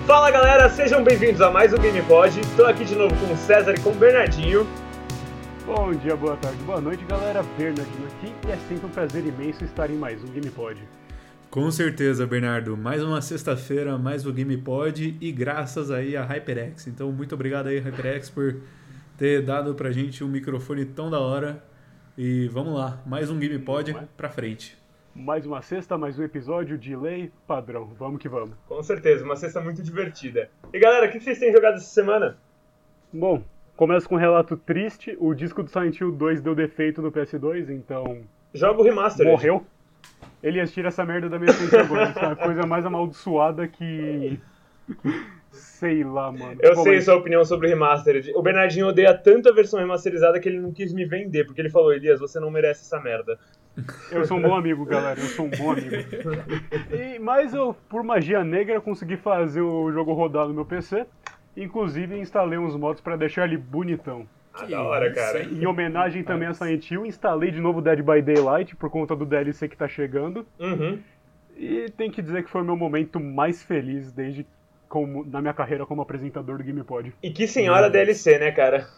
Fala galera, sejam bem-vindos a mais um GamePod. Estou aqui de novo com o César e com o Bernardinho. Bom dia, boa tarde, boa noite galera, Bernardinho aqui e é sempre um prazer imenso estar em mais um GamePod. Com certeza, Bernardo, mais uma sexta-feira, mais um GamePod e graças aí a HyperX. Então muito obrigado aí HyperX por ter dado pra gente um microfone tão da hora. E vamos lá, mais um GamePod pra frente. Mais uma sexta, mais um episódio de lei padrão, vamos que vamos. Com certeza, uma sexta muito divertida. E galera, o que vocês têm jogado essa semana? Bom, começa com um relato triste, o disco do Silent Hill 2 deu defeito no PS2, então... Joga o remaster. Morreu. Elias, tira essa merda da minha frente agora, isso é a coisa mais amaldiçoada que... Sei lá, mano. Eu sei sua opinião sobre o remastered. O Bernardinho odeia tanto a versão remasterizada que ele não quis me vender, porque ele falou, Elias, você não merece essa merda. Eu sou um bom amigo, galera, eu sou um bom amigo. Mas eu, por magia negra, consegui fazer o jogo rodar no meu PC. Inclusive, instalei uns mods pra deixar ele bonitão. Ah, da hora, cara. Em homenagem também a Silent Hill, instalei de novo Dead by Daylight, por conta do DLC que tá chegando. Uhum. E tem que dizer que foi o meu momento mais feliz na minha carreira como apresentador do GamePod. E que senhora DLC, né, cara?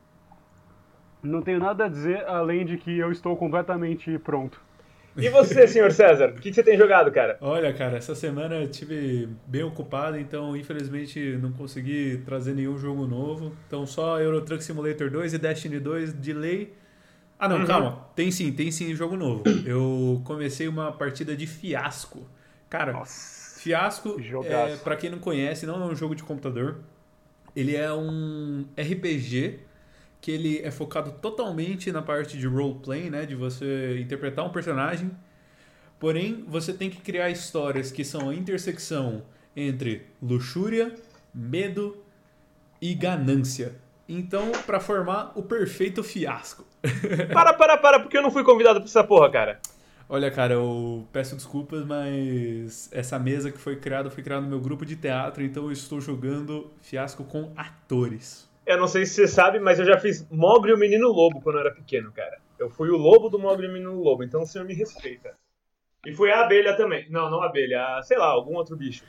Não tenho nada a dizer, além de que eu estou completamente pronto. E você, senhor César? O que você tem jogado, cara? Olha, cara, essa semana eu tive bem ocupado, então infelizmente não consegui trazer nenhum jogo novo. Então só Euro Truck Simulator 2 e Destiny 2 de lei. Ah não, calma, tem sim jogo novo. Eu comecei uma partida de Fiasco. Cara, Nossa, Fiasco, pra quem não conhece, não é um jogo de computador. Ele é um RPG que ele é focado totalmente na parte de roleplay, né, de você interpretar um personagem. Porém, você tem que criar histórias que são a intersecção entre luxúria, medo e ganância. Então, pra formar o perfeito fiasco. Para, porque eu não fui convidado pra essa porra, cara. Olha, cara, eu peço desculpas, mas essa mesa que foi criada no meu grupo de teatro, então eu estou jogando Fiasco com atores. Eu não sei se você sabe, mas eu já fiz Mogli e o Menino Lobo quando eu era pequeno, cara. Eu fui o lobo do Mogli e o Menino Lobo, então o senhor me respeita. E fui a abelha também. Não a abelha, sei lá, algum outro bicho.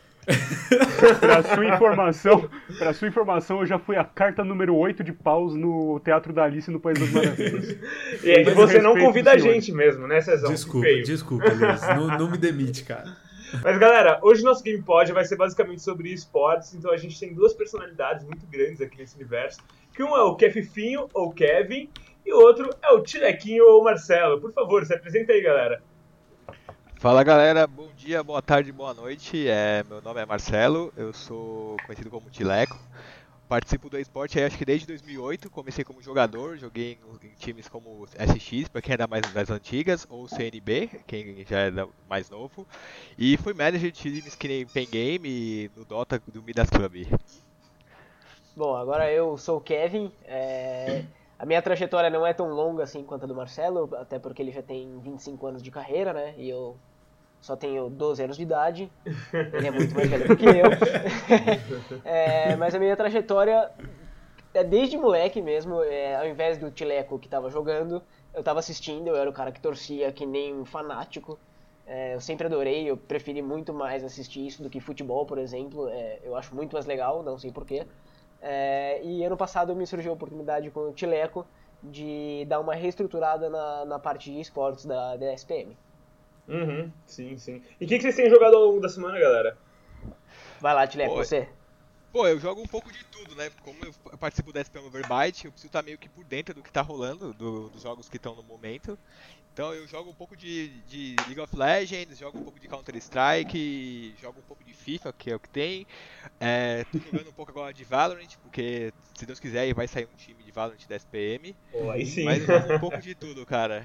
Pra sua informação, eu já fui a carta número 8 de paus no Teatro da Alice no País das Maravilhas. E aí você não convida a gente mesmo, né, Cezão? Desculpa, Elias. Não me demite, cara. Mas galera, hoje o nosso GamePod vai ser basicamente sobre esportes, então a gente tem duas personalidades muito grandes aqui nesse universo, que um é o Kefifinho, ou Kevin, e o outro é o Tilequinho, ou Marcelo. Por favor, se apresenta aí, galera. Fala galera, bom dia, boa tarde, boa noite, meu nome é Marcelo, eu sou conhecido como Tileco, participo do esporte acho que desde 2008, comecei como jogador, joguei em times como SX, para quem é das antigas, ou CNB, quem já é mais novo, e fui manager de times que nem Pen Game no Dota do Midas Club. Bom, agora eu sou o Kevin, a minha trajetória não é tão longa assim quanto a do Marcelo, até porque ele já tem 25 anos de carreira, né, e eu só tenho 12 anos de idade, ele é muito mais velho do que eu. Mas a minha trajetória é desde moleque mesmo, ao invés do Tileco que estava jogando, eu estava assistindo, eu era o cara que torcia que nem um fanático. Eu sempre adorei, eu preferi muito mais assistir isso do que futebol, por exemplo, eu acho muito mais legal, não sei porquê. E ano passado me surgiu a oportunidade com o Tileco de dar uma reestruturada na parte de esportes da SPM. Uhum, sim. E o que vocês têm jogado ao longo da semana, galera? Vai lá, Tileco, você. Pô, eu jogo um pouco de tudo, né? Como eu participo da SPM Overbyte, eu preciso estar meio que por dentro do que tá rolando, dos jogos que estão no momento. Então eu jogo um pouco de League of Legends, jogo um pouco de Counter-Strike, jogo um pouco de FIFA, que é o que tem. Tô jogando um pouco agora de Valorant, porque se Deus quiser vai sair um time de Valorant da SPM. Pô, aí sim. Mas eu jogo um pouco de tudo, cara.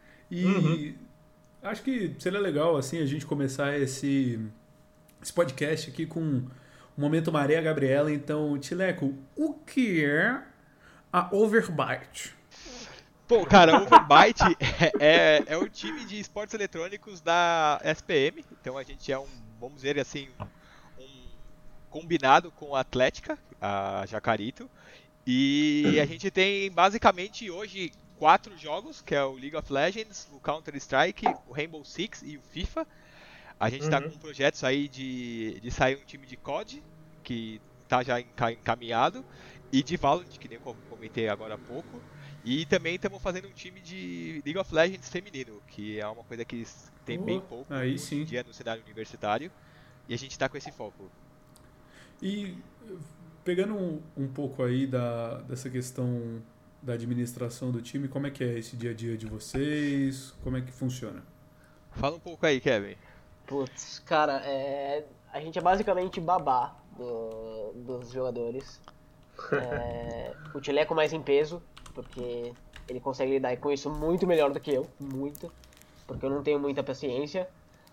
E acho que seria legal assim a gente começar esse podcast aqui com um momento Maria Gabriela. Então, Tileco, o que é a Overbyte? Pô, cara, a Overbyte é o time de esportes eletrônicos da SPM. Então a gente é vamos dizer assim, um combinado com a Atlética, a Jacarito. E a gente tem basicamente hoje 4 jogos, que é o League of Legends, o Counter-Strike, o Rainbow Six e o FIFA. A gente tá com projetos aí de sair um time de COD, que tá já encaminhado, e de Valorant, que nem eu comentei agora há pouco. E também estamos fazendo um time de League of Legends feminino, que é uma coisa que tem bem pouco hoje em dia no cenário universitário, e a gente está com esse foco. E pegando um pouco aí dessa questão da administração do time, como é que é esse dia a dia de vocês? Como é que funciona? Fala um pouco aí, Kevin. Putz, cara, a gente é basicamente babá dos jogadores. O Tileco mais em peso, porque ele consegue lidar com isso muito melhor do que eu, muito, porque eu não tenho muita paciência.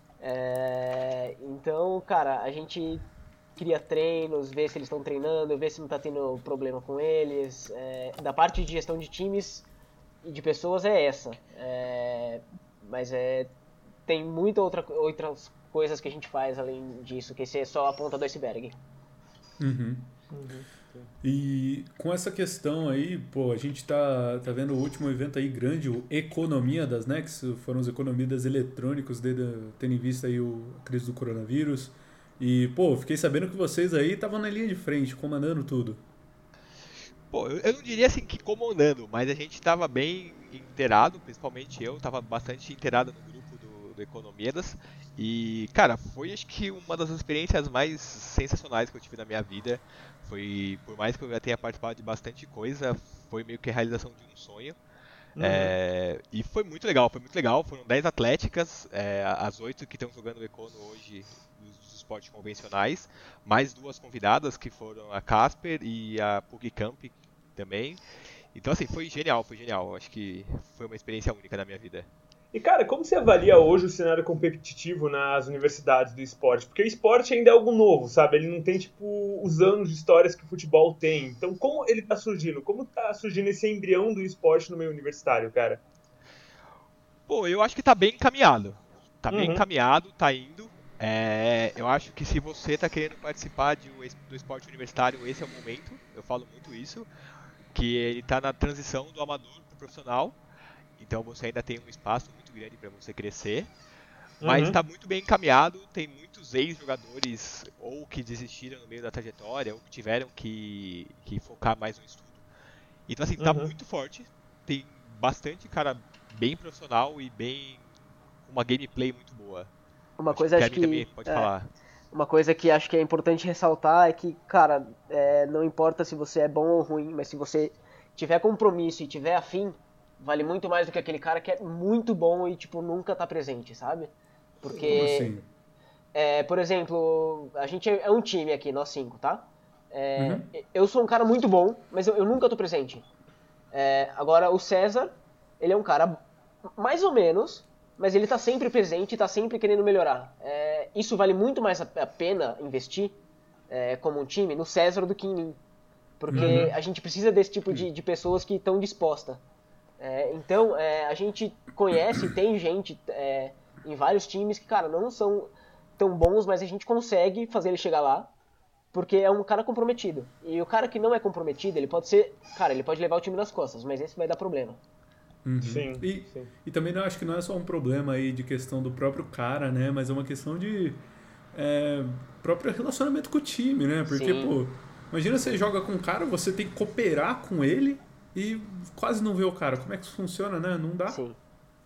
Então, cara, a gente cria treinos, vê se eles estão treinando, vê se não tá tendo problema com eles. Da parte de gestão de times e de pessoas é essa. Mas tem muitas outras coisas que a gente faz além disso, que esse é só a ponta do iceberg. Uhum. E com essa questão aí, pô, a gente tá vendo o último evento aí grande, o Economia das Nex, foram os Economidas eletrônicos, tendo em vista aí a crise do coronavírus. E, pô, fiquei sabendo que vocês aí estavam na linha de frente, comandando tudo. Pô, eu não diria assim que comandando, mas a gente estava bem inteirado, principalmente eu, estava bastante inteirado no grupo do Economidas. E, cara, foi acho que uma das experiências mais sensacionais que eu tive na minha vida. Foi, por mais que eu já tenha participado de bastante coisa, foi meio que a realização de um sonho. E foi muito legal, Foram 10 atléticas, as 8 que estão jogando o Econo hoje dos esportes convencionais, mais 2 convidadas que foram a Casper e a PugCamp também. Então assim, foi genial, acho que foi uma experiência única na minha vida. E cara, como você avalia hoje o cenário competitivo nas universidades do esporte? Porque o esporte ainda é algo novo, sabe? Ele não tem, tipo, os anos de histórias que o futebol tem. Então, como ele tá surgindo? Como tá surgindo esse embrião do esporte no meio universitário, cara? Pô, eu acho que tá bem encaminhado. Bem encaminhado, tá indo. Eu acho que se você tá querendo participar do esporte universitário, esse é o momento. Eu falo muito isso. Que ele tá na transição do amador pro profissional. Então você ainda tem um espaço muito grande para você crescer, mas está muito bem encaminhado, tem muitos ex-jogadores ou que desistiram no meio da trajetória, ou que tiveram que focar mais no estudo. Então assim, tá muito forte, tem bastante cara bem profissional e uma gameplay muito boa. Uma coisa acho que também pode falar. Uma coisa que acho que é importante ressaltar é que, cara, não importa se você é bom ou ruim, mas se você tiver compromisso e tiver afim, vale muito mais do que aquele cara que é muito bom e, tipo, nunca tá presente, sabe? Porque, como assim? Por exemplo, a gente é um time aqui, nós 5, tá? Eu sou um cara muito bom, mas eu nunca tô presente. Agora, o César, ele é um cara mais ou menos, mas ele tá sempre presente e tá sempre querendo melhorar. Isso vale muito mais a pena investir como um time no César do que em mim. Porque a gente precisa desse tipo de pessoas que estão dispostas. Então, a gente conhece, tem gente em vários times que, cara, não são tão bons, mas a gente consegue fazer ele chegar lá, porque é um cara comprometido. E o cara que não é comprometido, ele pode levar o time nas costas, mas esse vai dar problema. Sim. E também acho que não é só um problema aí de questão do próprio cara, né, mas é uma questão de próprio relacionamento com o time, né, porque, pô, imagina você joga com um cara, você tem que cooperar com ele, e quase não vê o cara. Como é que isso funciona, né? Não dá. Sim.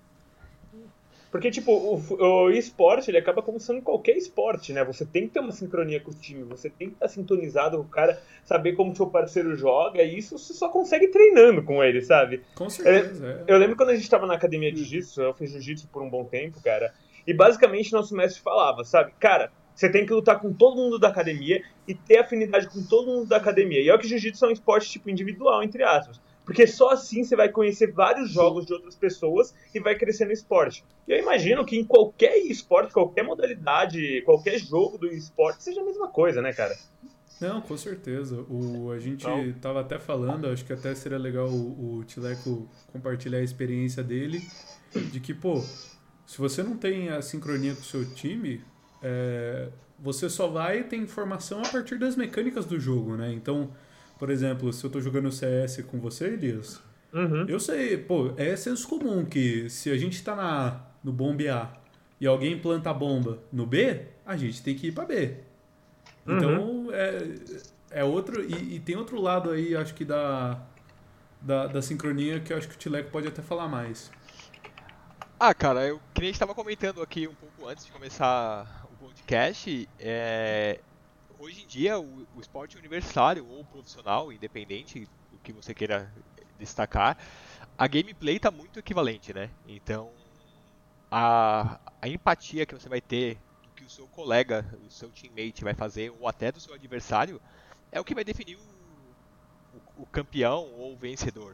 Porque, tipo, o esporte, ele acaba como sendo qualquer esporte, né? Você tem que ter uma sincronia com o time, você tem que estar sintonizado com o cara, saber como o seu parceiro joga, e isso você só consegue treinando com ele, sabe? Com certeza, Eu lembro quando a gente tava na academia de jiu-jitsu, eu fiz jiu-jitsu por um bom tempo, cara, e basicamente nosso mestre falava, sabe? Cara, você tem que lutar com todo mundo da academia e ter afinidade com todo mundo da academia. E é o que jiu-jitsu é um esporte, tipo, individual, entre aspas. Porque só assim você vai conhecer vários jogos de outras pessoas e vai crescer no esporte. E eu imagino que em qualquer esporte, qualquer modalidade, qualquer jogo do esporte, seja a mesma coisa, né, cara? Não, com certeza. A gente tava até falando, acho que até seria legal o Tileco compartilhar a experiência dele, de que, pô, se você não tem a sincronia com o seu time, você só vai ter informação a partir das mecânicas do jogo, né? Então, por exemplo, se eu tô jogando CS com você, Elias, eu sei, pô, é senso comum que se a gente tá no bombe A e alguém planta a bomba no B, a gente tem que ir pra B. Então, é outro... E tem outro lado aí, acho que da sincronia, que eu acho que o Tileco pode até falar mais. Cara, que nem a gente estava comentando aqui um pouco antes de começar o podcast, hoje em dia o esporte universitário ou profissional, independente do que você queira destacar, a gameplay está muito equivalente, né? Então, a empatia que você vai ter do que o seu colega, o seu teammate vai fazer, ou até do seu adversário, é o que vai definir o campeão ou o vencedor.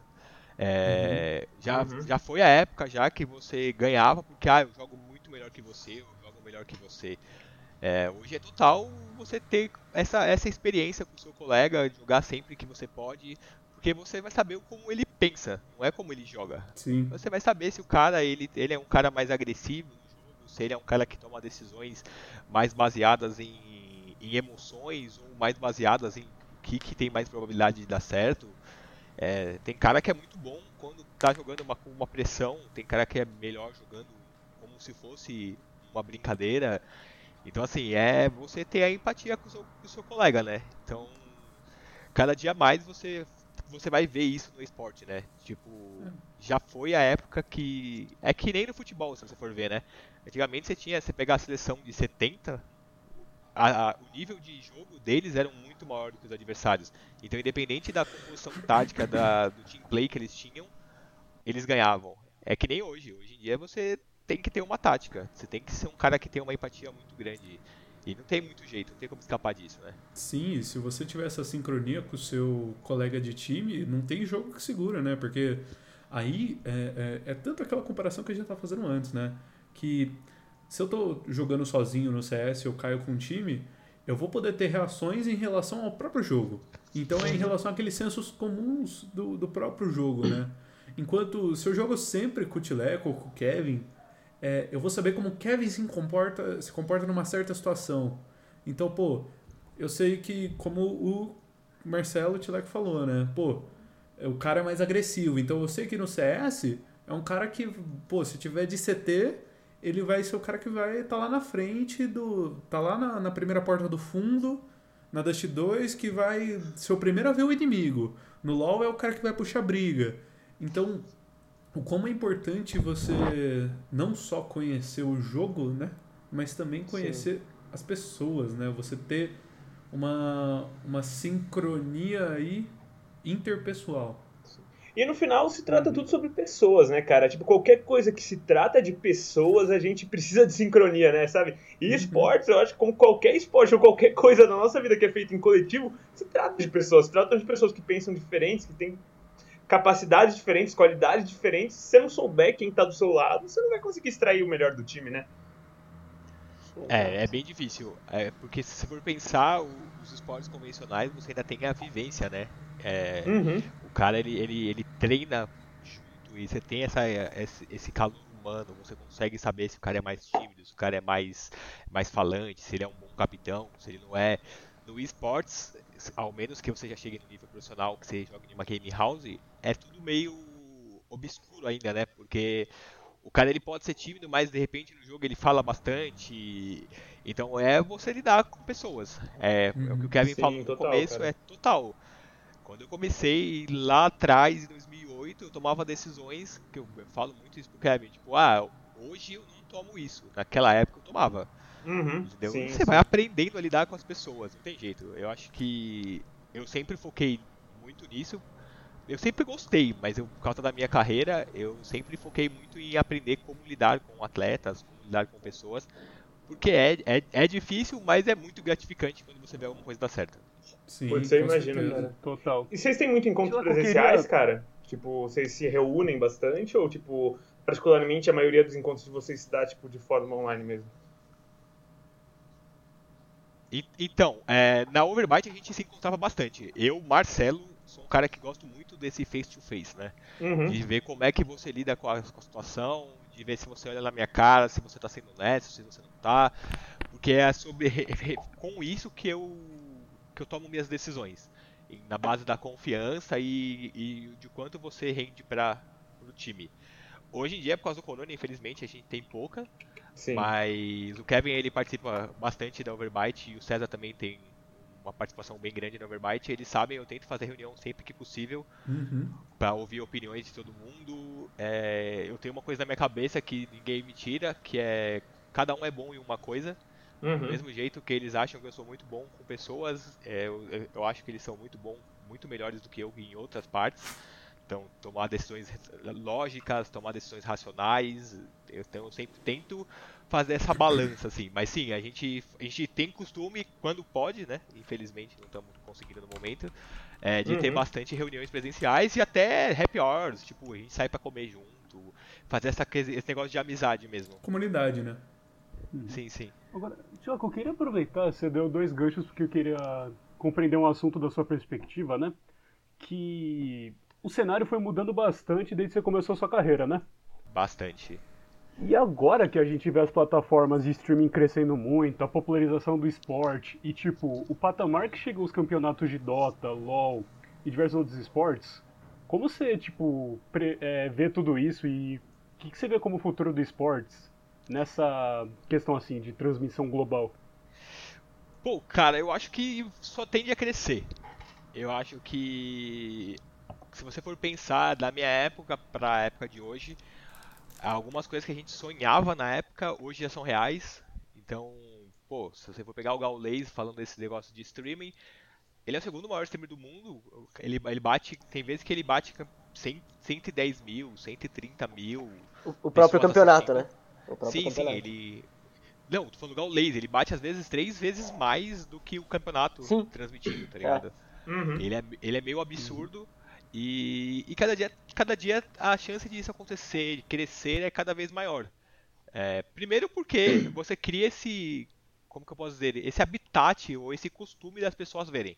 Já foi a época já que você ganhava porque eu jogo muito melhor que você, eu jogo melhor que você. Hoje é total você ter essa experiência com o seu colega, jogar sempre que você pode, porque você vai saber como ele pensa, não é como ele joga. Sim. Você vai saber se o cara ele é um cara mais agressivo no jogo, se ele é um cara que toma decisões mais baseadas em emoções ou mais baseadas em o que tem mais probabilidade de dar certo. Tem cara que é muito bom quando tá jogando com uma pressão, tem cara que é melhor jogando como se fosse uma brincadeira. Então, assim, você ter a empatia com o seu colega, né? Então, cada dia mais você vai ver isso no esporte, né? Tipo, já foi a época que... É que nem no futebol, se você for ver, né? Antigamente você pegar a seleção de 70, o nível de jogo deles era muito maior do que os adversários. Então, independente da composição tática, do team play que eles tinham, eles ganhavam. É que nem hoje. Hoje em dia você tem que ter uma tática. Você tem que ser um cara que tem uma empatia muito grande. E não tem muito jeito, não tem como escapar disso, né? Sim, se você tiver essa sincronia com o seu colega de time, não tem jogo que segura, né? Porque aí é tanto aquela comparação que a gente tá fazendo antes, né? Que se eu tô jogando sozinho no CS, eu caio com um time, eu vou poder ter reações em relação ao próprio jogo. Então é em relação àqueles sensos comuns do próprio jogo, né? Enquanto se eu jogo sempre com o Tileco ou com o Kevin, eu vou saber como o Kevin se comporta numa certa situação. Então, pô, eu sei que, como o Marcelo Tileco falou, né? Pô, o cara é mais agressivo. Então eu sei que no CS é um cara que, pô, se tiver de CT, ele vai ser o cara que vai estar lá na frente tá lá na primeira porta do fundo, na Dust 2, que vai ser o primeiro a ver o inimigo. No LoL é o cara que vai puxar briga. Então, o como é importante você não só conhecer o jogo, né? Mas também conhecer as pessoas, né? Você ter uma sincronia aí interpessoal. E no final se trata tudo sobre pessoas, né, cara? Tipo, qualquer coisa que se trata de pessoas, a gente precisa de sincronia, né, sabe? E esportes, eu acho que como qualquer esporte ou qualquer coisa na nossa vida que é feita em coletivo, se trata de pessoas. Se trata de pessoas que pensam diferentes, que têm capacidades diferentes, qualidades diferentes. Se você não souber quem tá do seu lado, você não vai conseguir extrair o melhor do time, né? É bem difícil, porque se você for pensar, os esportes convencionais você ainda tem a vivência, né? O cara ele treina junto e você tem esse calor humano, você consegue saber se o cara é mais tímido, se o cara é mais falante, se ele é um bom capitão, se ele não é. No esportes, ao menos que você já chegue no nível profissional, que você joga em uma game house, é tudo meio obscuro ainda, né? Porque o cara ele pode ser tímido, mas de repente no jogo ele fala bastante. Então você lidar com pessoas. O que o Kevin falou no começo, cara. Total. Quando eu comecei lá atrás, em 2008, eu tomava decisões, que eu falo muito isso pro Kevin, tipo, hoje eu não tomo isso. Naquela época eu tomava. Entendeu? Você vai aprendendo a lidar com as pessoas, não tem jeito. Eu acho que eu sempre foquei muito nisso. Eu sempre gostei, mas por causa da minha carreira, eu sempre foquei muito em aprender como lidar com atletas, como lidar com pessoas, porque é difícil, mas é muito gratificante quando você vê alguma coisa dar certo. Sim, pode ser, imagina, cara. Total. E vocês têm muito encontros presenciais, cara? Tipo, vocês se reúnem bastante ou, tipo, particularmente a maioria dos encontros de vocês se dá, tipo, de forma online mesmo? Então, na Overbyte a gente se encontrava bastante. Eu, Marcelo, sou um cara que gosto muito desse face-to-face, né? De ver como é que você lida com a situação, de ver se você olha na minha cara, se você tá sendo honesto, se você não tá. Porque é com isso que eu tomo minhas decisões. Na base da confiança e de quanto você rende pro time. Hoje em dia, por causa do corona, infelizmente, a gente tem pouca. Sim. Mas o Kevin ele participa bastante da Overbyte e o César também tem uma participação bem grande no Overbite, eles sabem, eu tento fazer reunião sempre que possível Uhum. para ouvir opiniões de todo mundo. Eu tenho uma coisa na minha cabeça que ninguém me tira, que é cada um é bom em uma coisa. Do mesmo jeito que eles acham que eu sou muito bom com pessoas, eu acho que eles são muito melhores do que eu em outras partes. Então, tomar decisões lógicas, tomar decisões racionais. Então, eu sempre tento fazer essa balança, assim. Mas sim, a gente tem costume, quando pode, né? Infelizmente, não estamos conseguindo no momento, de ter bastante reuniões presenciais e até happy hours. Tipo, a gente sai pra comer junto, fazer esse negócio de amizade mesmo. Comunidade, né? Sim, sim. Agora, Tiago, eu queria aproveitar, você deu 2 ganchos porque eu queria compreender um assunto da sua perspectiva, né? Que o cenário foi mudando bastante desde que você começou a sua carreira, né? Bastante. E agora que a gente vê as plataformas de streaming crescendo muito, a popularização do esporte e, tipo, o patamar que chegam os campeonatos de Dota, LoL e diversos outros esportes, como você, tipo, vê tudo isso e o que você vê como futuro do esportes nessa questão, assim, de transmissão global? Pô, cara, eu acho que só tende a crescer. Eu acho que se você for pensar da minha época pra época de hoje, algumas coisas que a gente sonhava na época hoje já são reais. Então, pô, se você for pegar o Gaules falando desse negócio de streaming, ele é o segundo maior streamer do mundo. Ele bate, tem vezes que ele bate 110 mil, 130 mil. O próprio campeonato, assistindo. né? O próprio Sim, campeonato. ele. Não, tô falando do Gaules, ele bate às vezes 3 vezes mais do que o campeonato transmitido, tá ligado? Ele é meio absurdo e cada dia a chance disso acontecer, de crescer é cada vez maior. Primeiro porque você cria esse, como que eu posso dizer, esse habitat ou esse costume das pessoas verem.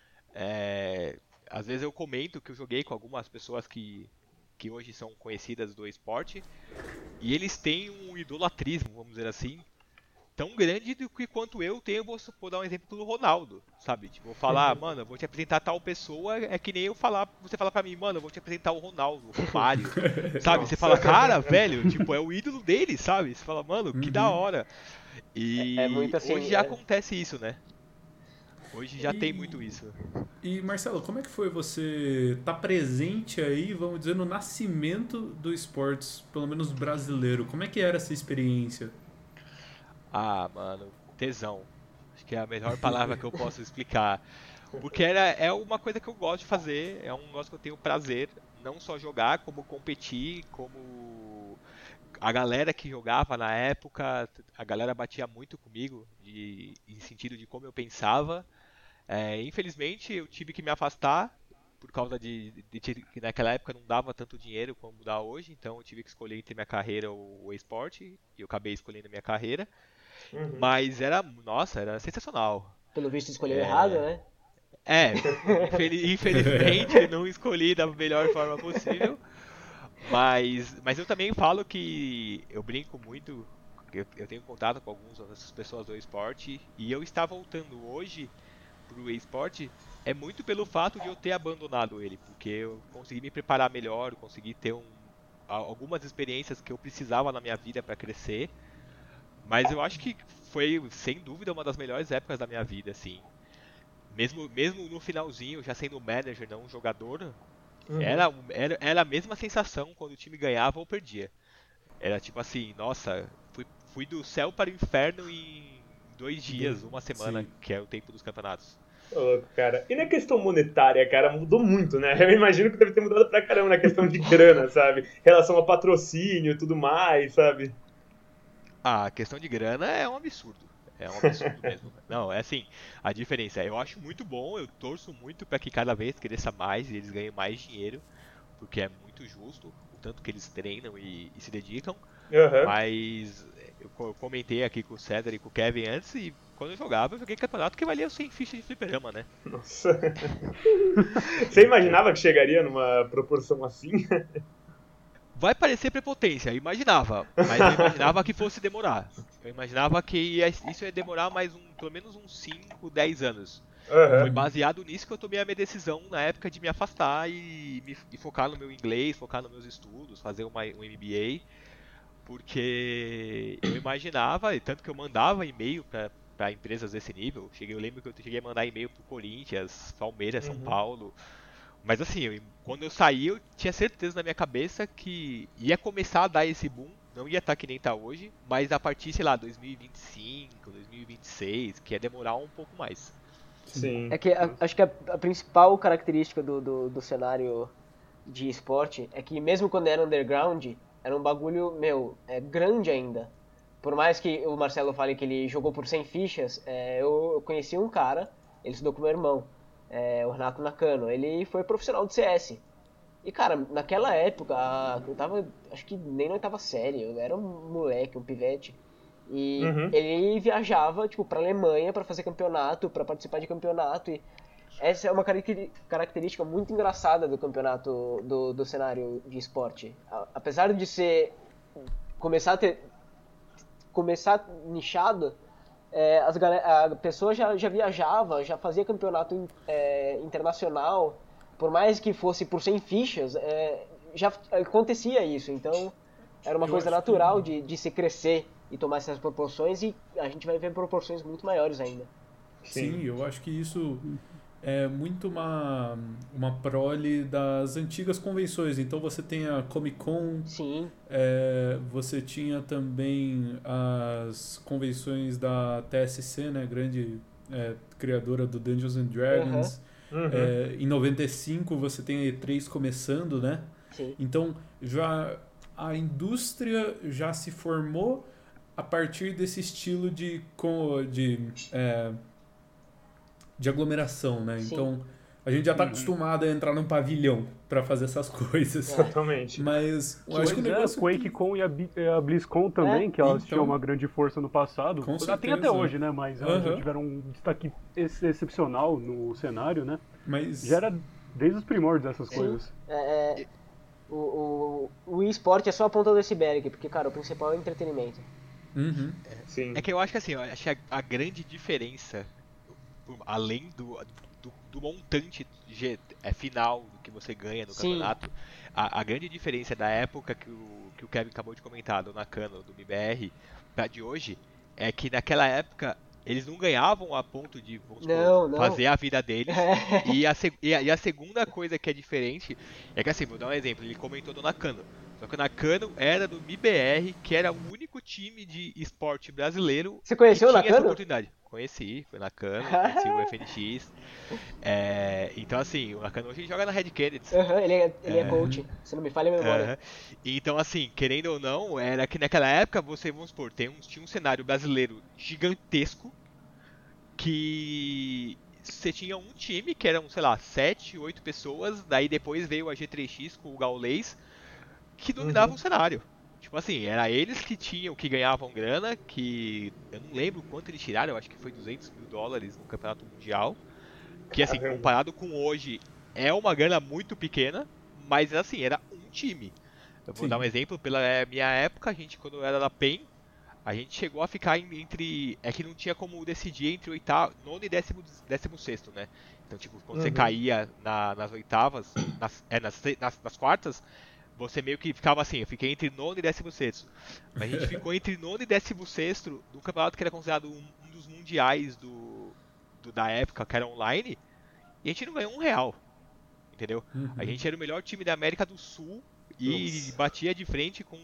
Às vezes eu comento que eu joguei com algumas pessoas que hoje são conhecidas do esporte e eles têm um idolatrismo, vamos dizer assim, tão grande do que quanto eu tenho. Vou dar um exemplo do Ronaldo, sabe? Tipo, vou falar, mano, eu vou te apresentar tal pessoa, é que nem você falar pra mim, mano, eu vou te apresentar o Ronaldo, o Romário, sabe? Nossa. Você fala, cara, velho, tipo, é o ídolo dele, sabe? Você fala, mano, que da hora. E muito assim, hoje já acontece isso, né? Hoje já tem muito isso. E Marcelo, como é que foi você estar presente aí, vamos dizer, no nascimento do esportes, pelo menos brasileiro? Como é que era essa experiência? Ah, mano, tesão. Acho que é a melhor palavra que eu posso explicar. Porque é uma coisa que eu gosto de fazer, é um negócio que eu tenho prazer, não só jogar, como competir, como a galera que jogava na época, a galera batia muito comigo, em sentido de como eu pensava. Infelizmente eu tive que me afastar, por causa de que naquela época não dava tanto dinheiro como dá hoje, então eu tive que escolher entre minha carreira ou o esporte, e eu acabei escolhendo a minha carreira. Mas era sensacional. Pelo visto escolheu errado, né? Infelizmente não escolhi da melhor forma possível. Mas eu também falo que eu brinco muito, eu tenho contato com algumas pessoas do esporte, e eu estar voltando hoje pro esporte é muito pelo fato de eu ter abandonado ele, porque eu consegui me preparar melhor, consegui ter algumas experiências que eu precisava na minha vida para crescer. Mas eu acho que foi, sem dúvida, uma das melhores épocas da minha vida, assim. Mesmo no finalzinho, já sendo manager, não um jogador, era a mesma sensação quando o time ganhava ou perdia. Era tipo assim, nossa, fui do céu para o inferno em 2 dias, uma semana, sim, que é o tempo dos campeonatos. Cara, e na questão monetária, cara, mudou muito, né? Eu imagino que deve ter mudado pra caramba na questão de grana, sabe? Relação a patrocínio e tudo mais, sabe? A questão de grana é um absurdo. É um absurdo mesmo. Não, é assim, a diferença eu acho muito bom, eu torço muito para que cada vez cresça mais e eles ganhem mais dinheiro, porque é muito justo o tanto que eles treinam e se dedicam. Mas eu comentei aqui com o César e com o Kevin antes, e quando eu joguei campeonato que valia 100 fichas de fliperama, né? Nossa. Você imaginava que chegaria numa proporção assim? Vai parecer prepotência, eu imaginava, mas eu imaginava que fosse demorar. Eu imaginava que isso ia demorar pelo menos uns 5, 10 anos. Foi baseado nisso que eu tomei a minha decisão na época de me afastar e focar no meu inglês, focar nos meus estudos, fazer um MBA, porque eu imaginava, e tanto que eu mandava e-mail pra empresas desse nível. Eu lembro que eu cheguei a mandar e-mail pro Corinthians, Palmeiras, São Paulo. Mas assim, quando eu saí, eu tinha certeza na minha cabeça que ia começar a dar esse boom. Não ia estar que nem tá hoje, mas a partir, sei lá, 2025, 2026, que ia demorar um pouco mais. Sim. É que acho que a principal característica do cenário de esporte é que mesmo quando era underground, era um bagulho, grande ainda. Por mais que o Marcelo fale que ele jogou por 100 fichas, eu conheci um cara, ele estudou com meu irmão, o Renato Nakano, ele foi profissional de CS. E cara, naquela época, eu tava, acho que nem na oitava série, eu era um moleque, um pivete. E ele viajava, tipo, pra Alemanha pra fazer campeonato, pra participar de campeonato. E essa é uma característica muito engraçada do campeonato, do cenário de esporte. Apesar de começar nichado, a pessoa já viajava, já fazia campeonato internacional, por mais que fosse por 100 fichas, já acontecia isso. Então, era uma coisa natural de se crescer e tomar essas proporções, e a gente vai ver proporções muito maiores ainda. Sim, eu acho que isso é muito uma prole das antigas convenções. Então você tem a Comic Con, Sim. você tinha também as convenções da TSC, né, grande criadora do Dungeons and Dragons. Em 95 você tem a E3 começando, né? Sim. Então já a indústria já se formou a partir desse estilo de aglomeração, né? Sim. Então a gente já está acostumado a entrar num pavilhão para fazer essas coisas. Exatamente. Mas eu acho que o negócio QuakeCon e a BlizzCon também, que elas tinham uma grande força no passado. Com Tem certeza. até hoje, né? Mas elas já tiveram um destaque excepcional no cenário, né? Mas já era desde os primórdios dessas coisas. O eSport é só a ponta do iceberg, porque, cara, o principal é o entretenimento. Sim. É que eu acho que assim, a grande diferença, além do montante final do que você ganha no campeonato, a grande diferença da época que o Kevin acabou de comentar, do Nakano, do MBR, pra de hoje, é que naquela época eles não ganhavam a ponto de fazer a vida deles. E a segunda coisa que é diferente é que, assim, vou dar um exemplo, ele comentou do Nakano. Só que o Nakano era do MIBR, que era o único time de esporte brasileiro. Você conheceu que o tinha Nakano? essa oportunidade. Conheci, foi Nakano, conheci o FNX. Então, assim, o Nakano hoje joga na Red Canids. Ele é coach, se não me falha a memória. Então, assim, querendo ou não, era que naquela época você, vamos supor, tinha um cenário brasileiro gigantesco, que você tinha um time que eram, sei lá, 7, 8 pessoas, daí depois veio a G3X com o Gaulês, que dominavam o cenário. Tipo assim, era eles que ganhavam grana, que eu não lembro quanto eles tiraram, eu acho que foi $200 mil no campeonato mundial, que assim, comparado com hoje, é uma grana muito pequena, mas assim, era um time. Eu vou dar um exemplo, pela minha época, a gente, quando era da PEN, a gente chegou a ficar entre... É que não tinha como decidir entre nono e 16º, né? Então, tipo, quando você caía nas oitavas, nas quartas, você meio que ficava assim, eu fiquei entre nono e 16º. Mas a gente ficou entre nono e 16º do campeonato que era considerado um dos mundiais da época, que era online, e a gente não ganhou R$1, entendeu? A gente era o melhor time da América do Sul e batia de frente com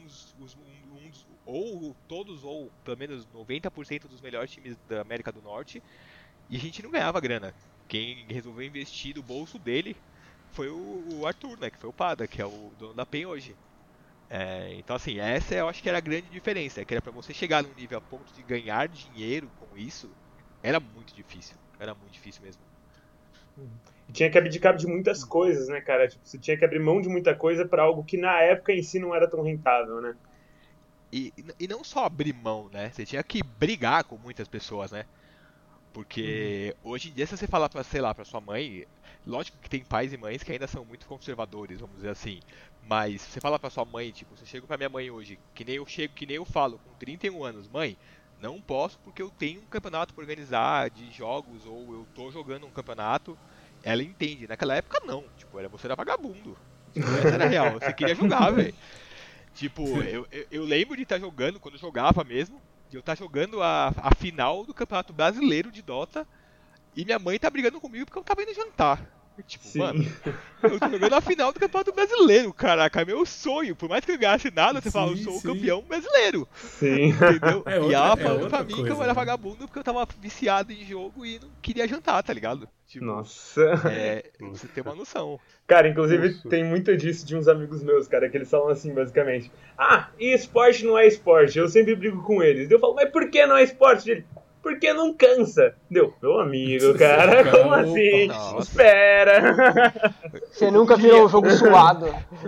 todos, ou pelo menos 90% dos melhores times da América do Norte, e a gente não ganhava grana. Quem resolveu investir do bolso dele foi o Arthur, né, que foi o Pada, que é o dono da PEN hoje. Então, assim, essa eu acho que era a grande diferença, que era pra você chegar num nível a ponto de ganhar dinheiro com isso, era muito difícil mesmo. E tinha que abdicar de muitas coisas, né, cara? Tipo, você tinha que abrir mão de muita coisa pra algo que na época em si não era tão rentável, né? E não só abrir mão, né? Você tinha que brigar com muitas pessoas, né? Porque hoje em dia, se você falar pra, sei lá, pra sua mãe, lógico que tem pais e mães que ainda são muito conservadores, vamos dizer assim. Mas se você falar pra sua mãe, tipo, você chega pra minha mãe hoje, que nem eu falo, com 31 anos, mãe, não posso porque eu tenho um campeonato pra organizar de jogos, ou eu tô jogando um campeonato, ela entende. Naquela época não, tipo, você era vagabundo. Essa era real, você queria jogar, velho. Tipo, eu lembro de estar jogando, quando eu jogava mesmo, de eu estar jogando a final do Campeonato Brasileiro de Dota e minha mãe tá brigando comigo porque eu tava indo jantar. Tipo, Sim. mano, eu tô jogando a final do Campeonato Brasileiro, caraca, é meu sonho. Por mais que eu ganhasse nada, você fala, eu sou o campeão brasileiro. Sim. Entendeu? É E ela outra falando pra mim que eu coisa, era né? vagabundo porque eu tava viciado em jogo e não queria jantar, tá ligado? Tipo, Nossa. você tem uma noção. Cara, inclusive Nossa. tem muito disso de uns amigos meus, cara, que eles falam assim, basicamente. Ah, e esporte não é esporte. Eu sempre brigo com eles. Eu falo, mas por que não é esporte? Ele, porque não cansa. Deu, meu amigo, cara, como Opa. assim? Nossa. Espera. Você nunca virou um jogo suado.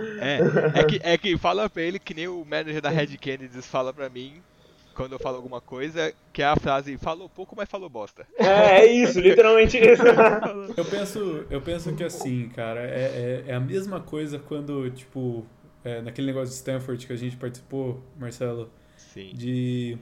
É que fala pra ele que nem o manager da Red Kennedy fala pra mim quando eu falo alguma coisa, que é a frase, falou pouco, mas falou bosta. É isso, literalmente isso. Eu penso que assim, cara, é a mesma coisa quando, tipo, naquele negócio de Stanford que a gente participou, Marcelo, Sim. de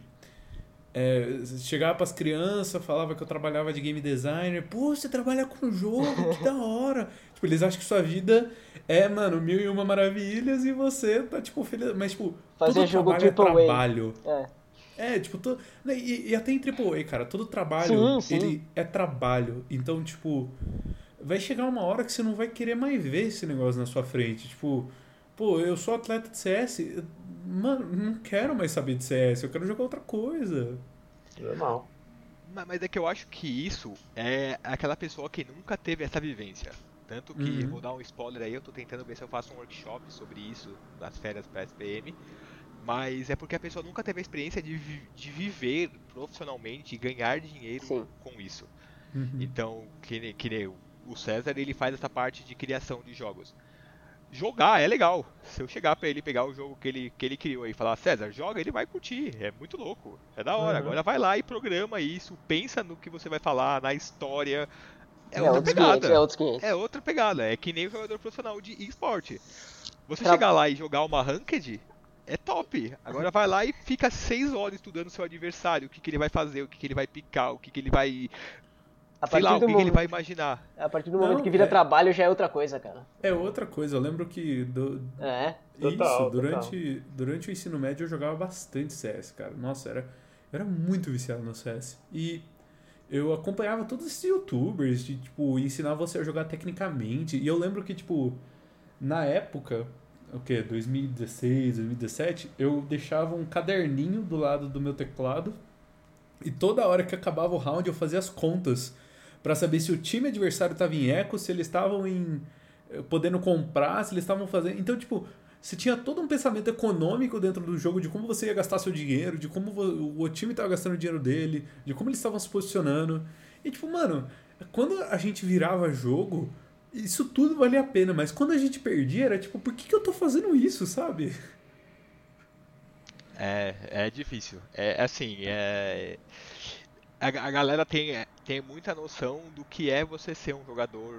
chegava pras crianças, falava que eu trabalhava de game designer, pô, você trabalha com jogo, que da hora. Tipo, eles acham que sua vida é, mano, 1001 maravilhas e você tá, tipo, feliz, mas, tipo, Fazer todo jogo trabalho é AAA. trabalho. É. Tipo, e até em AAA, cara, todo trabalho, Sim. ele é trabalho. Então, tipo, vai chegar uma hora que você não vai querer mais ver esse negócio na sua frente. Tipo, pô, eu sou atleta de CS, mano, não quero mais saber de CS, eu quero jogar outra coisa. Normal. Mas é que eu acho que isso é aquela pessoa que nunca teve essa vivência. Tanto que, vou dar um spoiler aí, eu tô tentando ver se eu faço um workshop sobre isso nas férias pra SPM. Mas é porque a pessoa nunca teve a experiência de viver profissionalmente e ganhar dinheiro Sim. com isso. Então, que nem o César, ele faz essa parte de criação de jogos. Jogar é legal. Se eu chegar pra ele pegar o jogo que ele criou e falar, César, joga, ele vai curtir. É muito louco. É da hora. Agora vai lá e programa isso, pensa no que você vai falar, na história. É outra outros pegada. 500, é outros 500. É outra pegada. É que nem o jogador profissional de esporte. Você chegar lá e jogar uma ranked, é top. Agora vai lá e fica 6 horas estudando seu adversário, o que ele vai fazer, o que ele vai picar, o que ele vai... Sei lá, o que ele vai imaginar. A partir do momento que vira trabalho já é outra coisa, cara. É outra coisa, eu lembro que Total, durante o ensino médio eu jogava bastante CS, cara. Nossa, eu era muito viciado no CS. E eu acompanhava todos esses youtubers de, tipo, ensinar você a jogar tecnicamente. E eu lembro que, tipo, na época, 2016, 2017, eu deixava um caderninho do lado do meu teclado e toda hora que acabava o round eu fazia as contas pra saber se o time adversário tava em eco, se eles estavam podendo comprar, se eles estavam fazendo... Então, tipo, você tinha todo um pensamento econômico dentro do jogo de como você ia gastar seu dinheiro, de como o time tava gastando o dinheiro dele, de como eles estavam se posicionando. E, tipo, mano, quando a gente virava jogo, isso tudo valia a pena, mas quando a gente perdia, era tipo, por que eu tô fazendo isso, sabe? É difícil. É assim, a galera tem muita noção do que é você ser um jogador.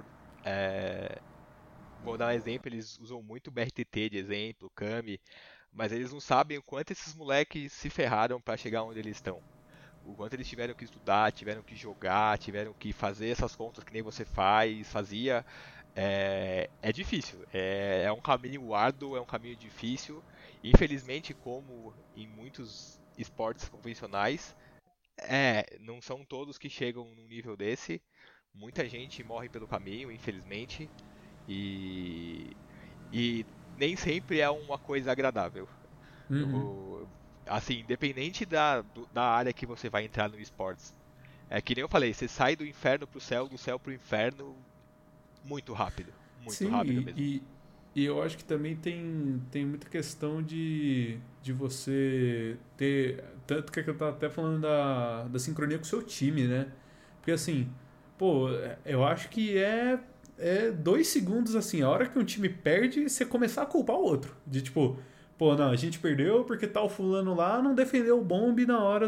Vou dar um exemplo, eles usam muito o BRTT de exemplo, Kami, mas eles não sabem o quanto esses moleques se ferraram pra chegar onde eles estão. O quanto eles tiveram que estudar, tiveram que jogar, tiveram que fazer essas contas que nem você fazia. É difícil, é um caminho árduo, é um caminho difícil. Infelizmente, como em muitos esportes convencionais, não são todos que chegam num nível desse. Muita gente morre pelo caminho, infelizmente. E nem sempre é uma coisa agradável. Assim, independente da área que você vai entrar no esportes. É que nem eu falei, você sai do inferno pro céu, do céu pro inferno muito rápido. Muito rápido mesmo. E eu acho que também tem muita questão de você ter... Tanto que eu tava até falando da sincronia com o seu time, né? Porque assim, pô, eu acho que é 2 segundos assim, a hora que um time perde, você começar a culpar o outro. De tipo, pô, não, a gente perdeu porque tal fulano lá não defendeu o bombe na hora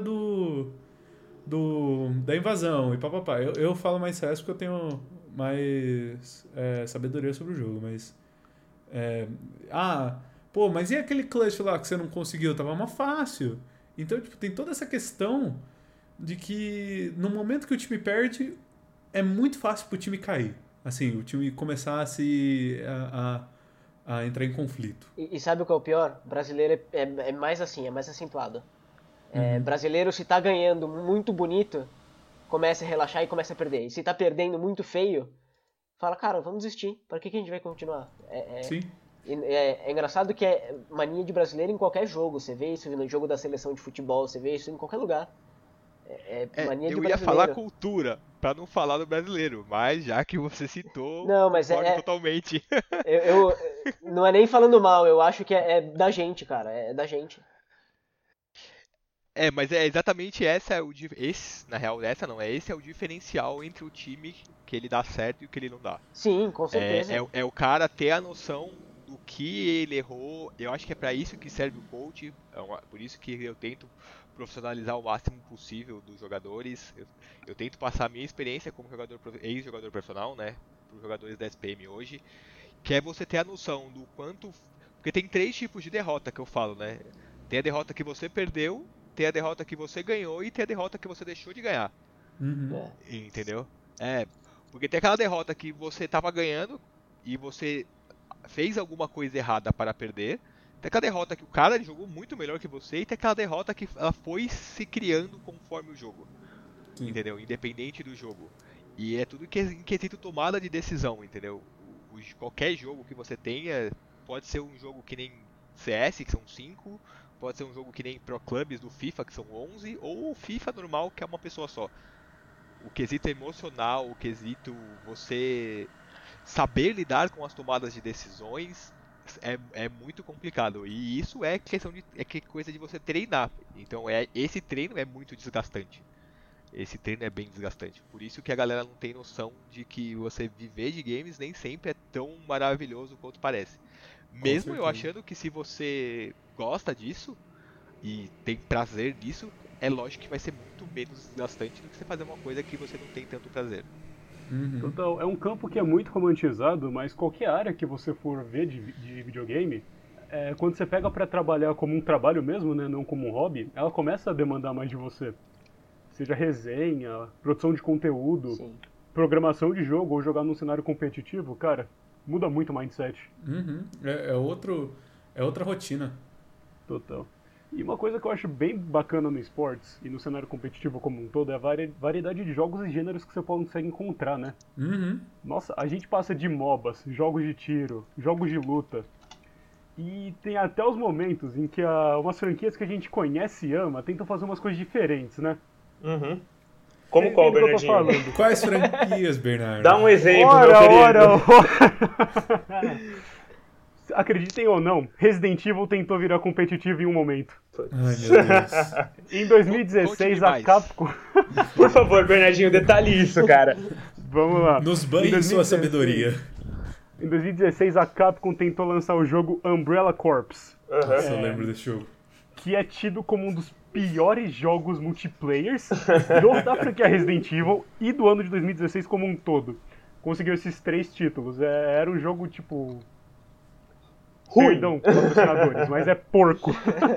da invasão e papapá. Eu falo mais CS porque eu tenho mais sabedoria sobre o jogo, mas... pô, mas e aquele clutch lá que você não conseguiu? Tava mais fácil. Então, tipo, tem toda essa questão de que no momento que o time perde, é muito fácil pro time cair. Assim, o time começar a entrar em conflito. E sabe o que é o pior? O brasileiro é mais assim, é mais acentuado. Brasileiro, se tá ganhando muito bonito, começa a relaxar e começa a perder. E se tá perdendo muito feio, fala, cara, vamos desistir. Pra que a gente vai continuar? Sim. É engraçado que é mania de brasileiro em qualquer jogo. Você vê isso no jogo da seleção de futebol, você vê isso em qualquer lugar. Mania de eu brasileiro. ia falar cultura, pra não falar do brasileiro, mas já que você citou, não, mas concordo totalmente. Eu não é nem falando mal, eu acho que é da gente, cara, é da gente. Mas é exatamente esse é o diferencial entre o time que ele dá certo e o que ele não dá. Sim, com certeza. É o cara ter a noção do que ele errou. Eu acho que é pra isso que serve o coach, por isso que eu tento profissionalizar o máximo possível dos jogadores. Eu tento passar a minha experiência como ex-jogador profissional, né, para os jogadores da SPM hoje, que é você ter a noção do quanto... Porque tem 3 tipos de derrota que eu falo, né? Tem a derrota que você perdeu, tem a derrota que você ganhou e tem a derrota que você deixou de ganhar. Uhum. Entendeu? Porque tem aquela derrota que você estava ganhando e você fez alguma coisa errada para perder. Tem aquela derrota que o cara jogou muito melhor que você e tem aquela derrota que ela foi se criando conforme o jogo. Sim. Entendeu? Independente do jogo. E é tudo em quesito tomada de decisão, entendeu? Qualquer jogo que você tenha, pode ser um jogo que nem CS, que são 5, pode ser um jogo que nem Pro Clubs do FIFA, que são 11, ou o FIFA normal, que é uma pessoa só. O quesito emocional, o quesito você saber lidar com as tomadas de decisões é muito complicado. E isso é coisa de você treinar. Então esse treino é muito desgastante. Esse treino é bem desgastante. Por isso que a galera não tem noção de que você viver de games nem sempre é tão maravilhoso quanto parece. Mesmo eu achando que se você gosta disso e tem prazer nisso, é lógico que vai ser muito menos desgastante do que você fazer uma coisa que você não tem tanto prazer. Uhum. Então, é um campo que é muito romantizado, mas qualquer área que você for ver de videogame, quando você pega pra trabalhar como um trabalho mesmo, né, não como um hobby, ela começa a demandar mais de você. Seja resenha, produção de conteúdo, sim, programação de jogo ou jogar num cenário competitivo, cara, muda muito o mindset. Uhum. É outra rotina. Total. E uma coisa que eu acho bem bacana no esportes e no cenário competitivo como um todo é a variedade de jogos e gêneros que você consegue encontrar, né? Uhum. Nossa, a gente passa de MOBAs, jogos de tiro, jogos de luta. E tem até os momentos em que umas franquias que a gente conhece e ama tentam fazer umas coisas diferentes, né? Uhum. Como qual, Bernardinho? Quais franquias, Bernardo? Dá um exemplo, ora. Acreditem ou não, Resident Evil tentou virar competitivo em um momento. Ai, meu Deus. Em 2016, a Capcom... Por favor, Bernardinho, detalhe isso, cara. Vamos lá. Nos banhe sua sabedoria. Em 2016, a Capcom tentou lançar o jogo Umbrella Corps. Nossa, eu lembro desse jogo. Que é tido como um dos piores jogos multiplayers da franquia Resident Evil e do ano de 2016 como um todo. Conseguiu esses 3 títulos. Era um jogo, tipo... ruim. Perdão, patrocinadores, mas é porco.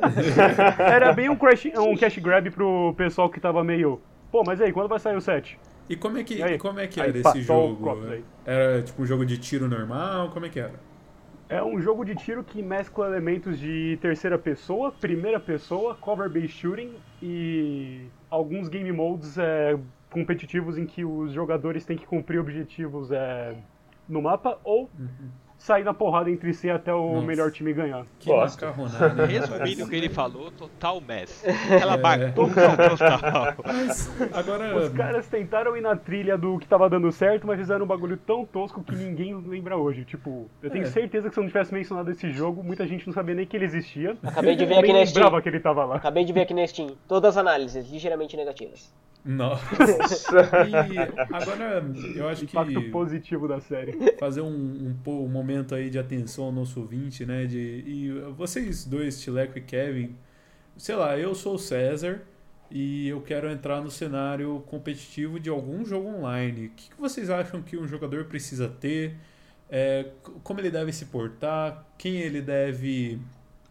Era bem um cash grab pro pessoal que tava meio... Pô, mas aí, quando vai sair o 7? E como é que era aí, esse jogo? Era tipo um jogo de tiro normal? Como é que era? É um jogo de tiro que mescla elementos de terceira pessoa, primeira pessoa, cover-based shooting e alguns game modes competitivos em que os jogadores têm que cumprir objetivos no mapa ou sair na porrada entre si até o melhor time ganhar. Que macarronada. Resumindo o que ele falou, total mess. Aquela bagunça total. Mas agora... Os caras tentaram ir na trilha do que tava dando certo, mas fizeram um bagulho tão tosco que ninguém lembra hoje. Tipo, eu tenho certeza que se eu não tivesse mencionado esse jogo, muita gente não sabia nem que ele existia. Acabei de ver aqui na Steam. Lembrava que ele tava lá. Acabei de ver aqui na Steam. Todas as análises, ligeiramente negativas. Nossa. E agora eu acho que impacto positivo da série. Fazer um momento aí de atenção ao nosso ouvinte, né? E vocês dois, Tileco e Kevin, sei lá, eu sou o César e eu quero entrar no cenário competitivo de algum jogo online. O que vocês acham que um jogador precisa ter? Como ele deve se portar? Quem ele deve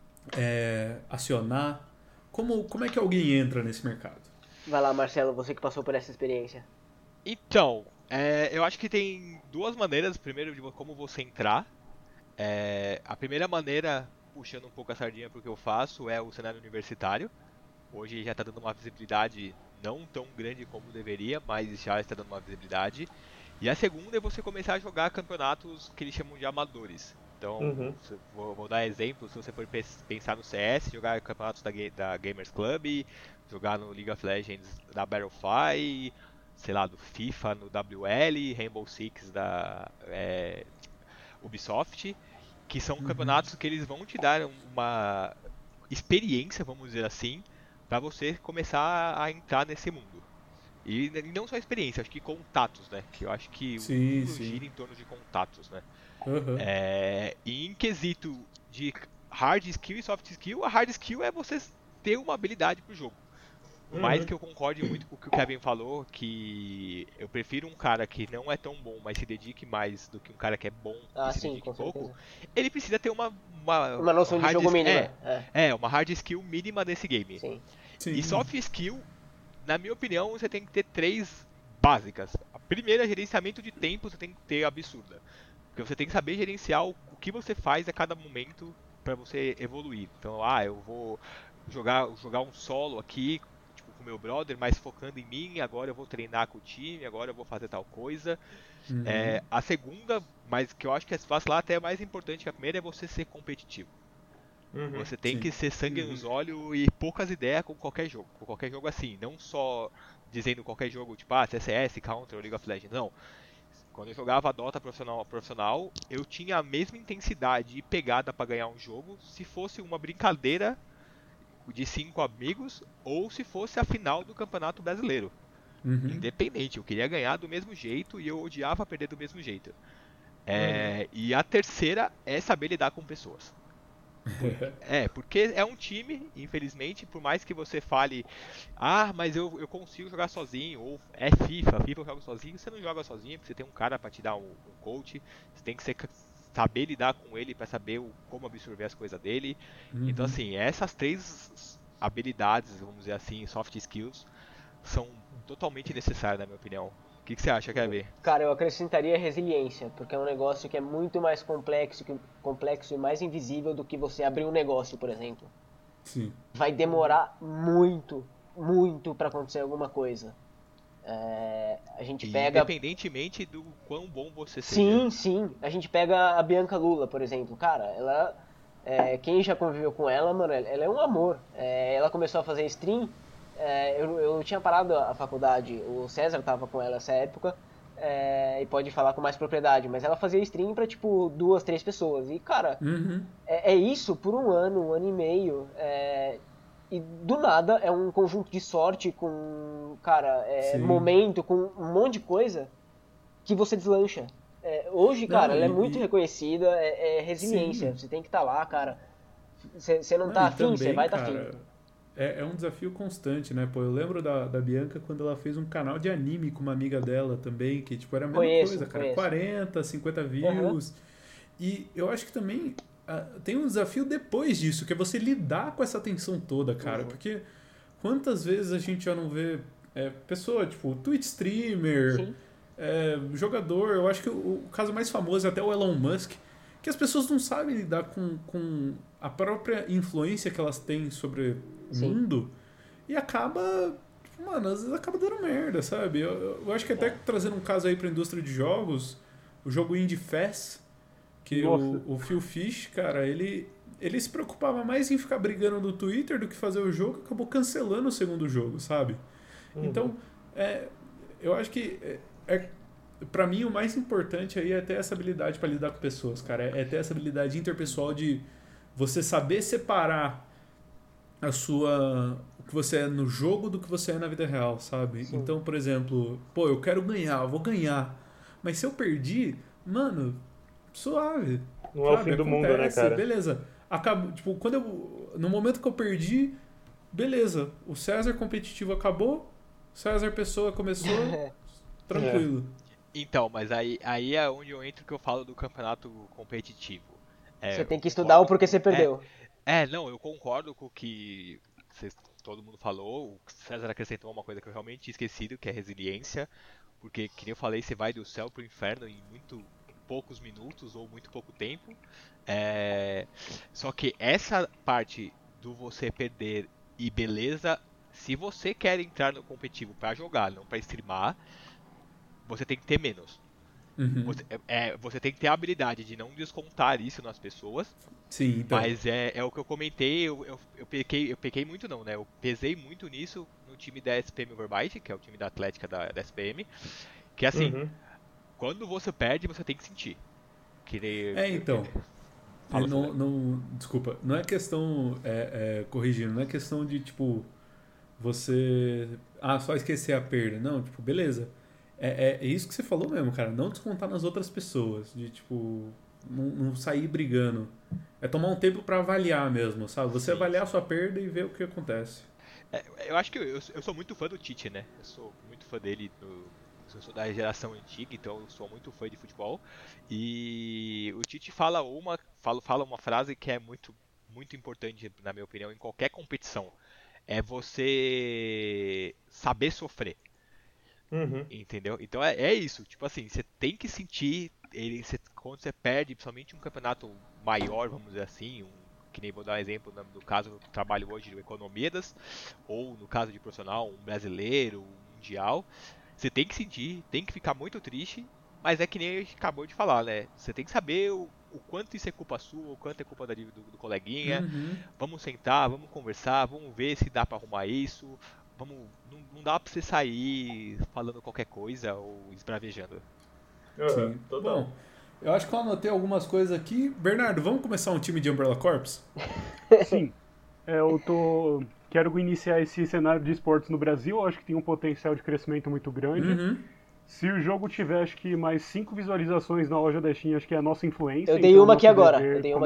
acionar? Como é que alguém entra nesse mercado? Vai lá, Marcelo, você que passou por essa experiência. Então, eu acho que tem 2 maneiras, primeiro, de como você entrar. A primeira maneira, puxando um pouco a sardinha pro que eu faço, é o cenário universitário. Hoje já está dando uma visibilidade não tão grande como deveria, mas já está dando uma visibilidade. E a segunda é você começar a jogar campeonatos que eles chamam de amadores. Então, vou dar exemplos, se você for pensar no CS, jogar campeonatos da Gamers Club, jogar no League of Legends da Battlefy, sei lá, do FIFA no WL, Rainbow Six da Ubisoft, que são campeonatos que eles vão te dar uma experiência, vamos dizer assim, para você começar a entrar nesse mundo. E não só experiência, acho que contatos, né? Que eu acho que o mundo gira em torno de contatos, né? E em quesito de hard skill e soft skill, a hard skill é você ter uma habilidade pro jogo. Por mais que eu concorde muito com o que o Kevin falou, que eu prefiro um cara que não é tão bom, mas se dedique mais do que um cara que é bom e se dedique pouco, ele precisa ter uma noção de jogo mínima. Uma hard skill mínima nesse game. Sim. E soft skill, na minha opinião, você tem que ter 3 básicas. A primeira é gerenciamento de tempo, você tem que ter absurda. Porque você tem que saber gerenciar o que você faz a cada momento para você evoluir. Então, eu vou jogar um solo aqui, tipo, com o meu brother, mas focando em mim, agora eu vou treinar com o time, agora eu vou fazer tal coisa. A segunda, mas que eu acho que lá até é mais importante que a primeira, é você ser competitivo. Você tem que ser sangue nos olhos e poucas ideias com qualquer jogo. Com qualquer jogo assim, não só dizendo qualquer jogo, tipo, CS, Counter ou League of Legends, não. Quando eu jogava Dota profissional, eu tinha a mesma intensidade e pegada para ganhar um jogo se fosse uma brincadeira de 5 amigos ou se fosse a final do Campeonato Brasileiro. Independente, eu queria ganhar do mesmo jeito e eu odiava perder do mesmo jeito. E a terceira é saber lidar com pessoas. Porque é um time, infelizmente, por mais que você fale, mas eu consigo jogar sozinho, ou é FIFA eu jogo sozinho, você não joga sozinho, porque você tem um cara pra te dar um coach, você tem que saber lidar com ele pra saber como absorver as coisas dele. Então, assim, essas 3 habilidades, vamos dizer assim, soft skills, são totalmente necessárias, na minha opinião. O que você acha, Kevin? Cara, eu acrescentaria resiliência, porque é um negócio que é muito mais complexo e mais invisível do que você abrir um negócio, por exemplo. Sim. Vai demorar muito, muito pra acontecer alguma coisa. A gente pega... Independentemente do quão bom você seja. Sim. A gente pega a Bianca Lula, por exemplo. Cara, ela... quem já conviveu com ela, mano, ela é um amor. Ela começou a fazer stream... eu tinha parado a faculdade, o César tava com ela nessa época, e pode falar com mais propriedade, mas ela fazia stream pra, tipo, 2, 3 pessoas. E, cara, é isso por um ano e meio. E do nada é um conjunto de sorte com, cara, momento, com um monte de coisa que você deslancha. Hoje, cara, ela é muito reconhecida, é resiliência. Sim. Você tem que estar lá, cara. Você não tá afim, você vai estar afim. É um desafio constante, né? Pô, eu lembro da Bianca quando ela fez um canal de anime com uma amiga dela também, que tipo, era a mesma coisa, cara. 40, 50 views. E eu acho que também tem um desafio depois disso, que é você lidar com essa tensão toda, cara. Porque quantas vezes a gente já não vê pessoa, tipo, Twitch streamer, jogador, eu acho que o caso mais famoso é até o Elon Musk, que as pessoas não sabem lidar com a própria influência que elas têm sobre o mundo e acaba, tipo, mano, às vezes acaba dando merda, sabe? Eu acho que até trazendo um caso aí pra indústria de jogos, o jogo Indie Fest, que o Phil Fish, cara, ele se preocupava mais em ficar brigando no Twitter do que fazer o jogo, acabou cancelando o segundo jogo, sabe? Então, eu acho que pra mim o mais importante aí é ter essa habilidade pra lidar com pessoas, cara. É ter essa habilidade interpessoal de você saber separar o que você é no jogo do que você é na vida real, sabe? Sim. Então, por exemplo, eu quero ganhar, eu vou ganhar. Mas se eu perdi, mano, suave. Não é o fim do mundo, né, cara? Beleza. Acabou, tipo, no momento que eu perdi, beleza. O César competitivo acabou, César Pessoa começou, tranquilo. Então, mas aí é onde eu entro que eu falo do campeonato competitivo. Você tem que estudar o porquê você perdeu. Não, eu concordo com o que todo mundo falou. O César acrescentou uma coisa que eu realmente tinha esquecido, que é resiliência. Porque, que nem eu falei, você vai do céu pro inferno em muito poucos minutos ou muito pouco tempo. Só que essa parte do você perder E beleza, se você quer entrar no competitivo pra jogar, não pra streamar, você tem que ter menos. Uhum. Você tem que ter a habilidade de não descontar isso nas pessoas. Sim, então. Mas é o que eu comentei, eu pequei muito não, né? Eu pesei muito nisso no time da SPM Overbite, que é o time da Atlética da SPM. Que assim, quando você perde, você tem que sentir. Então. Desculpa, não é questão, corrigindo, não é questão de, tipo, você, só esquecer a perda. Não, tipo, beleza. É isso que você falou mesmo, cara. Não descontar nas outras pessoas. De, tipo, não sair brigando. É tomar um tempo pra avaliar mesmo, sabe? Você avaliar a sua perda e ver o que acontece. Eu acho que eu sou muito fã do Tite, né? Eu sou muito fã dele. Eu sou da geração antiga, então eu sou muito fã de futebol. E o Tite fala uma frase que é muito, muito importante, na minha opinião, em qualquer competição. É você saber sofrer. Entendeu? Então é isso. Tipo assim, você tem que sentir quando você perde, principalmente um campeonato maior, vamos dizer assim, que nem vou dar um exemplo no caso do trabalho hoje do Economidas, ou no caso de profissional, um brasileiro, um mundial. Você tem que sentir, tem que ficar muito triste, mas é que nem a gente acabou de falar, né? Você tem que saber o quanto isso é culpa sua, o quanto é culpa do coleguinha. Vamos sentar, vamos conversar, vamos ver se dá pra arrumar isso. Não dá pra você sair falando qualquer coisa ou esbravejando. Sim, bom, eu acho que eu anotei algumas coisas aqui. Bernardo, vamos começar um time de Umbrella Corps? Sim. Quero iniciar esse cenário de esportes no Brasil. Eu acho que tem um potencial de crescimento muito grande. Se o jogo tiver, acho que mais 5 visualizações na loja da Steam, acho que é a nossa influência. Eu dei uma aqui agora.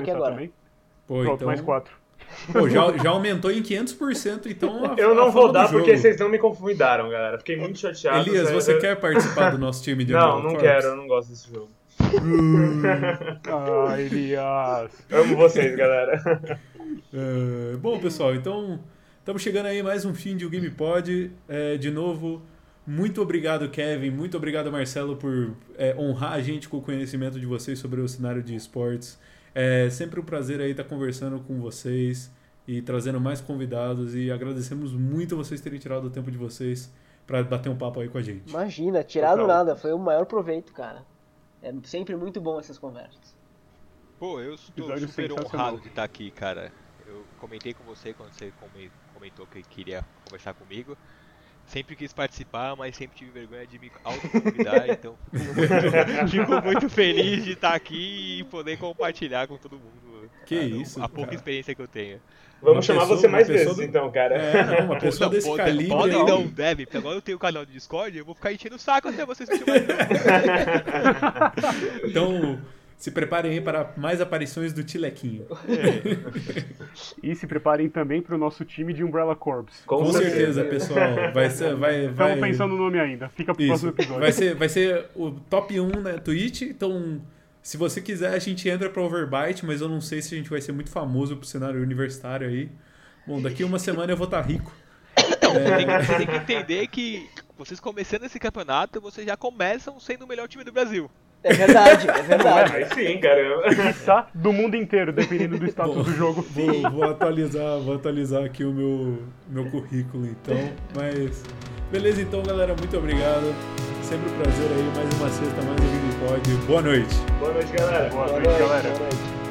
Pô, pronto, então... mais 4. Pô, já aumentou em 500%, então... Eu não vou dar porque vocês não me convidaram, galera. Fiquei muito chateado. Elias, você quer participar do nosso time de Não, não quero. Eu não gosto desse jogo. Elias. Amo vocês, galera. Bom, pessoal, então... Estamos chegando aí mais um fim de O Game Pod. De novo, muito obrigado, Kevin. Muito obrigado, Marcelo, por honrar a gente com o conhecimento de vocês sobre o cenário de esportes. É sempre um prazer aí estar conversando com vocês e trazendo mais convidados. E agradecemos muito vocês terem tirado o tempo de vocês para bater um papo aí com a gente. Imagina, tirado nada. Foi o maior proveito, cara. É sempre muito bom essas conversas. Pô, eu estou super honrado de estar aqui, cara. Eu comentei com você quando você comentou que queria conversar comigo. Sempre quis participar, mas sempre tive vergonha de me autoconvidar, então fico muito feliz de estar aqui e poder compartilhar com todo mundo a pouca experiência que eu tenho. Vamos chamar você mais vezes, então, cara. Uma pessoa desse calibre... Não deve, porque agora eu tenho o canal do Discord e eu vou ficar enchendo o saco até vocês me chamarem. Então... Se preparem aí para mais aparições do Tilequinho. E se preparem também para o nosso time de Umbrella Corps. Com certeza, pessoal. Estamos pensando no nome ainda. Fica pro próximo episódio. Vai ser o top 1 na Twitch. Então, se você quiser, a gente entra para Overbite, mas eu não sei se a gente vai ser muito famoso pro cenário universitário aí. Bom, daqui uma semana eu vou estar rico. Você tem que entender que vocês começando esse campeonato, vocês já começam sendo o melhor time do Brasil. É verdade, é verdade. Mas sim, caramba. Quiçá do mundo inteiro, dependendo do status do jogo. Vou atualizar aqui o meu currículo, então. Mas, beleza, então, galera, muito obrigado. Sempre um prazer aí, mais uma sexta, mais um Game Pod. Boa noite. Boa noite, galera. Boa noite, galera. Boa noite.